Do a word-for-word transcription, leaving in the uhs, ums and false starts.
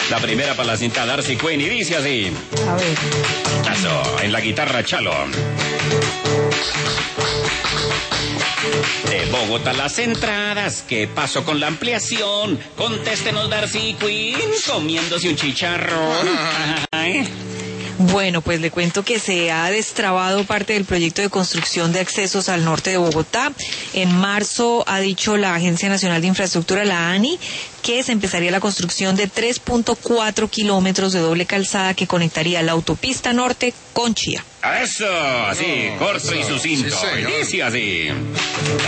La primera para la cinta Darcy Quinn y dice así. A ver. Eso, en la guitarra Chalo. De Bogotá las entradas, ¿qué pasó con la ampliación? Contéstenos Darcy Quinn, comiéndose un chicharrón. Ay. Bueno, pues le cuento que se ha destrabado parte del proyecto de construcción de accesos al norte de Bogotá. En marzo ha dicho la Agencia Nacional de Infraestructura, la ANI, que se empezaría la construcción de tres punto cuatro kilómetros de doble calzada que conectaría la autopista norte con Chía. Eso, así, corto y sucinto. Sí, señor. Dice así.